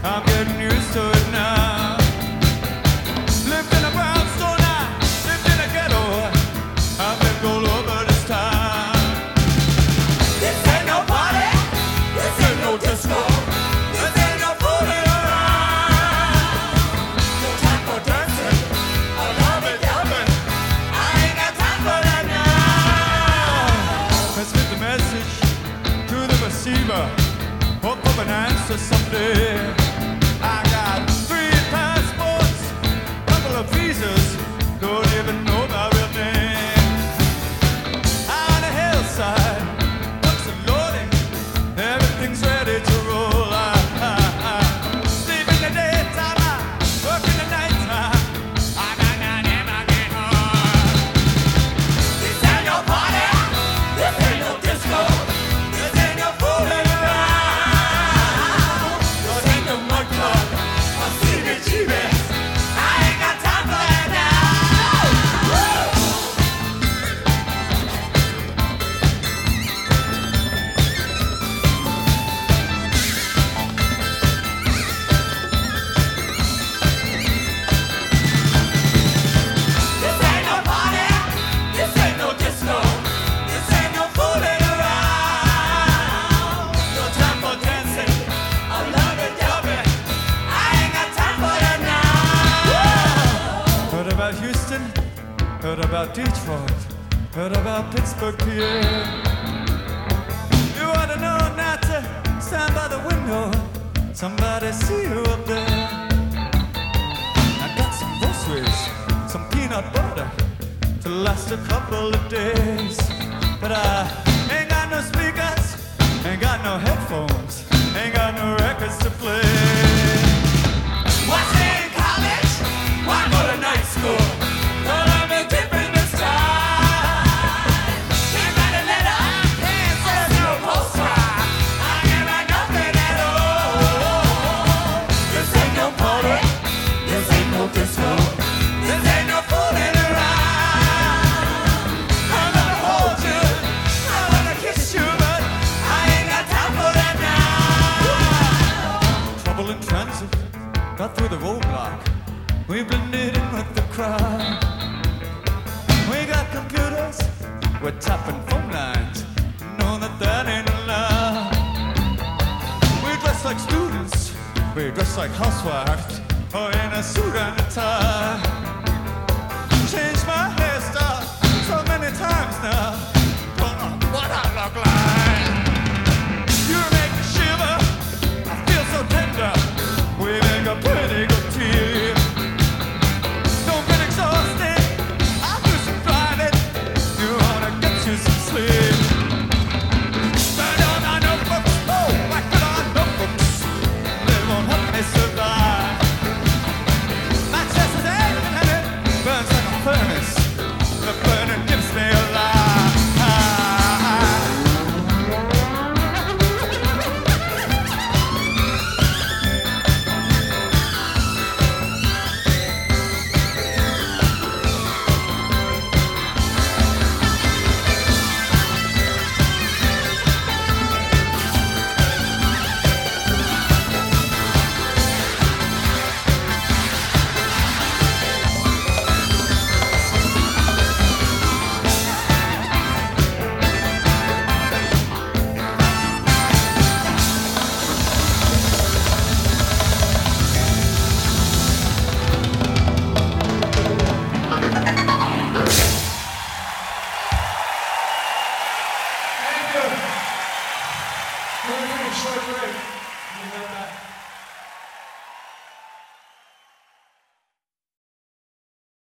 I'm getting used to it now. Lived in a brownstone, I lived in a ghetto. I've lived all over this town. This ain't no party, this ain't no disco, this ain't no fooling around. No time for dancing, I love it, I ain't got time for that now. Let's get the message to the receiver. Hope for an answer someday. I got 3 passports, couple of visas, don't even know my real name. On the hillside, books are loading, everything's ready to roll. Sleep in the daytime, I work in the nighttime. I get home. This ain't no party, this ain't no disco, this ain't no fooling around. This ain't no mud club or CBGB. I ain't got time for that now. This ain't no party, this ain't no disco, this ain't no fooling around. No time for dancing, I love it, I ain't got time for that now. Heard about Houston, heard about Detroit, heard about Pittsburgh, PA. You ought to know not to stand by the window, somebody see you up there. I got some groceries, some peanut butter to last a couple of days. But I ain't got no speakers, ain't got no headphones, ain't got no records to play. Why stay in college? Why go to night school? Well, I'm a different this time. Can't write a letter, can't send no postcard. I can't write nothing at all. This ain't no party, this ain't no disco, this ain't no fooling around. I'm gonna hold you, I wanna kiss you, but I ain't got time for that now. Trouble in transit, got through the roadblock. We blended in with the crowd. We got computers, we're tapping phone lines. Know that ain't allowed. We dress like students, we dress like housewives, or in a suit and a tie. Changed my hairstyle so many times now. Don't know what I look like.